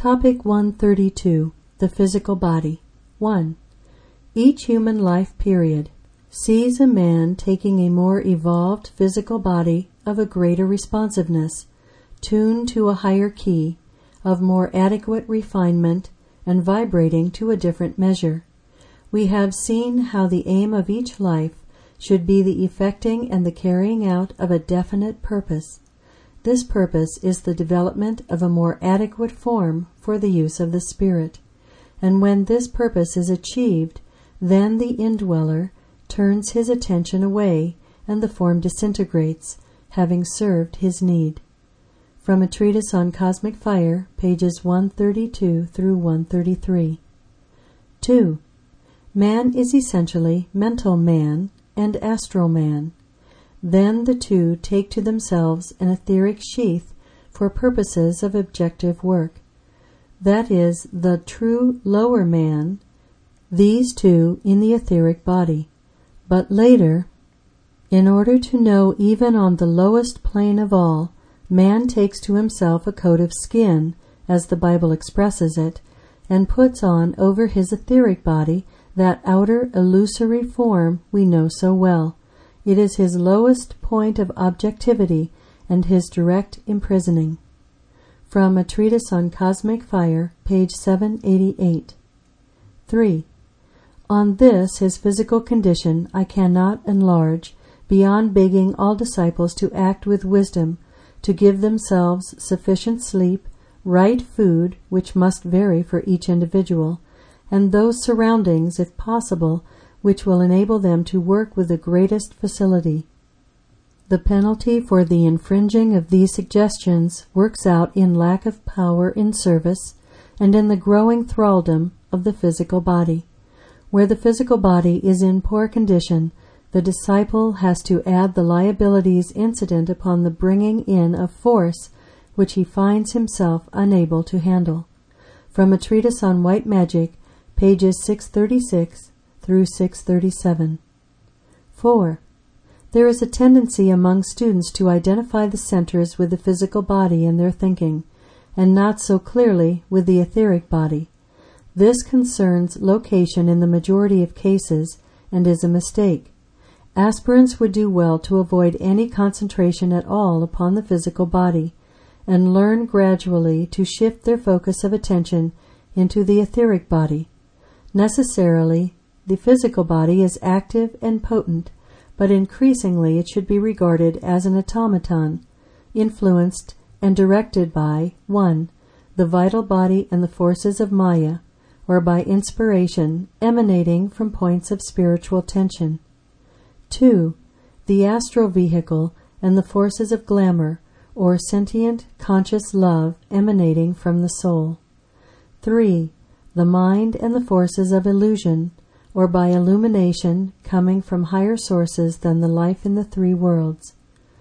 Topic 132. The Physical Body. 1. Each human life period sees a man taking a more evolved physical body of a greater responsiveness, tuned to a higher key, of more adequate refinement, and vibrating to a different measure. We have seen how the aim of each life should be the effecting and the carrying out of a definite purpose. This purpose is the development of a more adequate form for the use of the spirit, and when this purpose is achieved, then the indweller turns his attention away and the form disintegrates, having served his need. From a treatise on Cosmic Fire, pages 132 through 133. 2. Man is essentially mental man and astral man. Then the two take to themselves an etheric sheath for purposes of objective work. That is the true lower man, these two in the etheric body. But later, in order to know even on the lowest plane of all, man takes to himself a coat of skin, as the Bible expresses it, and puts on over his etheric body that outer illusory form we know so well. It is his lowest point of objectivity and his direct imprisoning. From a treatise on Cosmic Fire, page 788. 3. On this his physical condition I cannot enlarge, beyond begging all disciples to act with wisdom, to give themselves sufficient sleep, right food, which must vary for each individual, and those surroundings, if possible, which will enable them to work with the greatest facility. The penalty for the infringing of these suggestions works out in lack of power in service and in the growing thraldom of the physical body. Where the physical body is in poor condition, the disciple has to add the liabilities incident upon the bringing in of force which he finds himself unable to handle. From a treatise on White Magic, pages 636 through 637. 4. There is a tendency among students to identify the centers with the physical body in their thinking, and not so clearly with the etheric body. This concerns location in the majority of cases, and is a mistake. Aspirants would do well to avoid any concentration at all upon the physical body, and learn gradually to shift their focus of attention into the etheric body. Necessarily, the physical body is active and potent, but increasingly it should be regarded as an automaton, influenced and directed by 1. The vital body and the forces of Maya, or by inspiration emanating from points of spiritual tension. 2. The astral vehicle and the forces of glamour, or sentient, conscious love emanating from the soul. 3. The mind and the forces of illusion, or by illumination coming from higher sources than the life in the three worlds.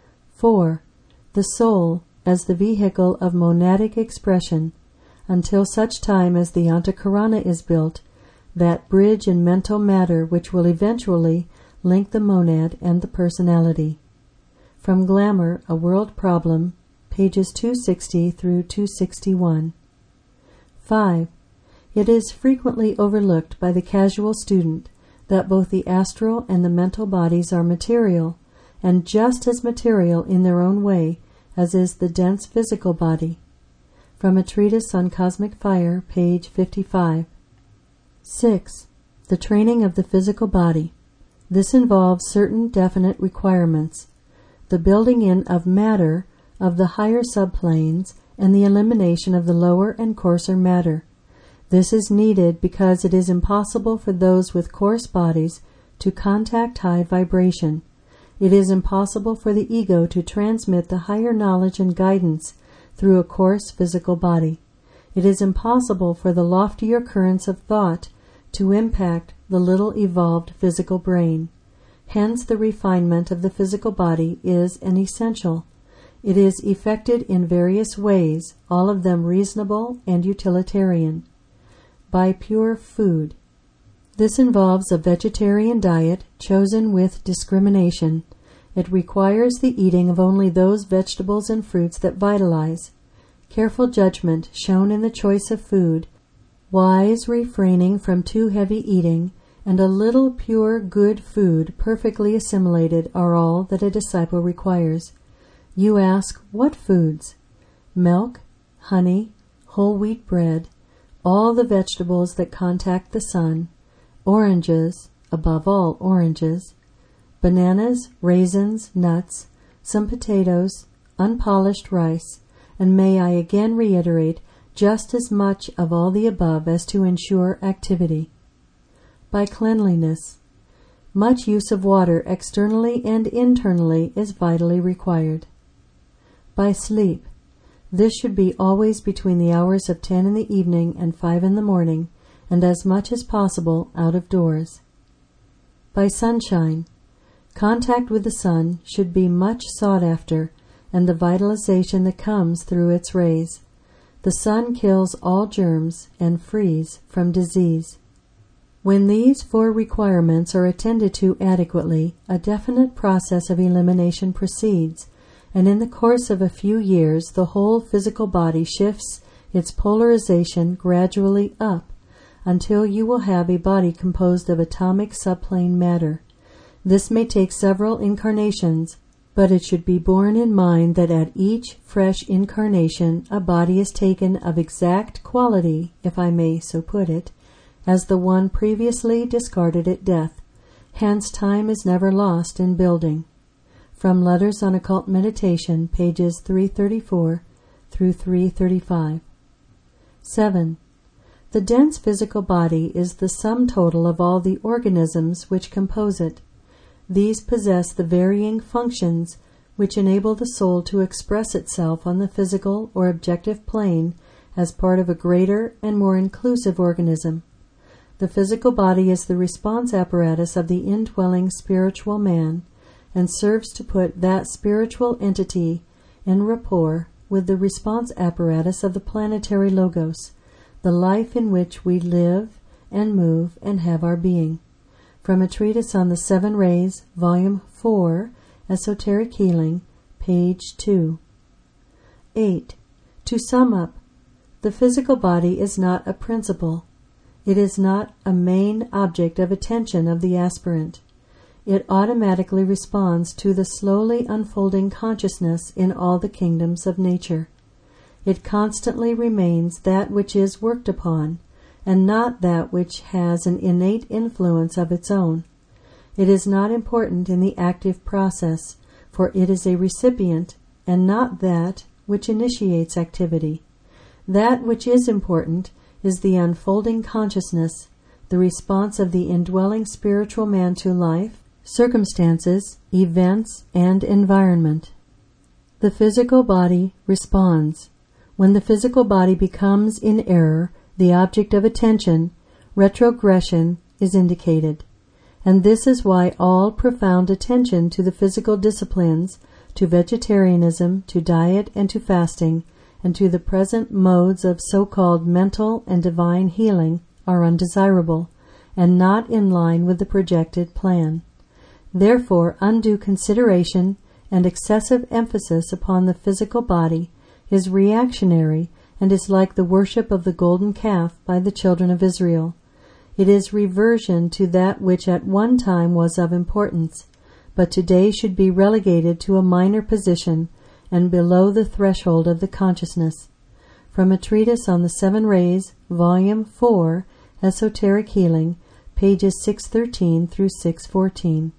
4. The soul as the vehicle of monadic expression, until such time as the Antakarana is built, that bridge in mental matter which will eventually link the monad and the personality. From Glamour, A World Problem, pages 260 through 261. 5. It is frequently overlooked by the casual student that both the astral and the mental bodies are material, and just as material in their own way as is the dense physical body. From a treatise on Cosmic Fire, page 55. 6. The training of the physical body. This involves certain definite requirements: the building in of matter of the higher subplanes and the elimination of the lower and coarser matter. This is needed because it is impossible for those with coarse bodies to contact high vibration. It is impossible for the ego to transmit the higher knowledge and guidance through a coarse physical body. It is impossible for the loftier currents of thought to impact the little evolved physical brain. Hence the refinement of the physical body is an essential. It is effected in various ways, all of them reasonable and utilitarian. By pure food. This involves a vegetarian diet chosen with discrimination. It requires the eating of only those vegetables and fruits that vitalize, careful judgment shown in the choice of food, wise refraining from too heavy eating, and a little pure good food perfectly assimilated are all that a disciple requires. You ask, what foods? Milk, honey, whole wheat bread, all the vegetables that contact the sun, oranges, above all oranges, bananas, raisins, nuts, some potatoes, unpolished rice, and may I again reiterate, just as much of all the above as to ensure activity. By cleanliness. Much use of water externally and internally is vitally required. By sleep. This should be always between the hours of 10 in the evening and 5 in the morning, and as much as possible out of doors. By sunshine. Contact with the sun should be much sought after, and the vitalization that comes through its rays. The sun kills all germs and frees from disease. When these 4 requirements are attended to adequately, a definite process of elimination proceeds, and in the course of a few years the whole physical body shifts its polarization gradually up, until you will have a body composed of atomic subplane matter. This may take several incarnations, but it should be borne in mind that at each fresh incarnation a body is taken of exact quality, if I may so put it, as the one previously discarded at death. Hence time is never lost in building. From Letters on Occult Meditation, pages 334 through 335. 7. The dense physical body is the sum total of all the organisms which compose it. These possess the varying functions which enable the soul to express itself on the physical or objective plane as part of a greater and more inclusive organism. The physical body is the response apparatus of the indwelling spiritual man, and serves to put that spiritual entity in rapport with the response apparatus of the planetary logos, the life in which we live and move and have our being. From a treatise on the 7 Rays, Volume 4, Esoteric Healing, page 2. 8. To sum up, the physical body is not a principle. It is not a main object of attention of the aspirant. It automatically responds to the slowly unfolding consciousness in all the kingdoms of nature. It constantly remains that which is worked upon, and not that which has an innate influence of its own. It is not important in the active process, for it is a recipient, and not that which initiates activity. That which is important is the unfolding consciousness, the response of the indwelling spiritual man to life, circumstances, events, and environment. The physical body responds. When the physical body becomes in error, the object of attention, retrogression, is indicated. And this is why all profound attention to the physical disciplines, to vegetarianism, to diet, and to fasting, and to the present modes of so-called mental and divine healing are undesirable, and not in line with the projected plan. Therefore, undue consideration and excessive emphasis upon the physical body is reactionary and is like the worship of the golden calf by the children of Israel. It is reversion to that which at one time was of importance, but today should be relegated to a minor position and below the threshold of the consciousness. From a treatise on the 7 Rays, Volume 4, Esoteric Healing, pages 613 through 614.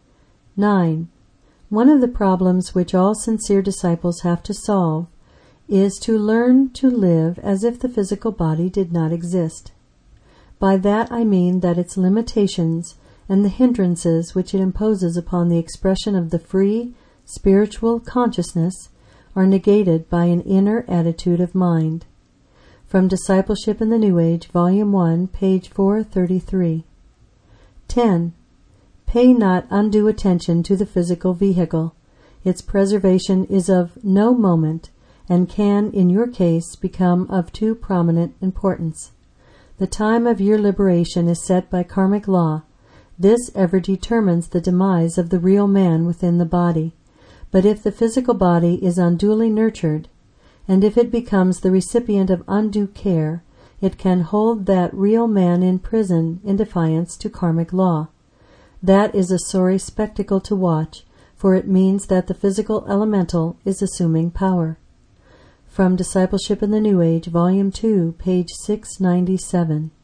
9. One of the problems which all sincere disciples have to solve is to learn to live as if the physical body did not exist. By that I mean that its limitations and the hindrances which it imposes upon the expression of the free, spiritual consciousness are negated by an inner attitude of mind. From Discipleship in the New Age, Volume 1, page 433. 10. Pay not undue attention to the physical vehicle. Its preservation is of no moment, and can, in your case, become of too prominent importance. The time of your liberation is set by karmic law. This ever determines the demise of the real man within the body. But if the physical body is unduly nurtured, and if it becomes the recipient of undue care, it can hold that real man in prison in defiance to karmic law. That is a sorry spectacle to watch, for it means that the physical elemental is assuming power. From Discipleship in the New Age, Volume 2, page 697.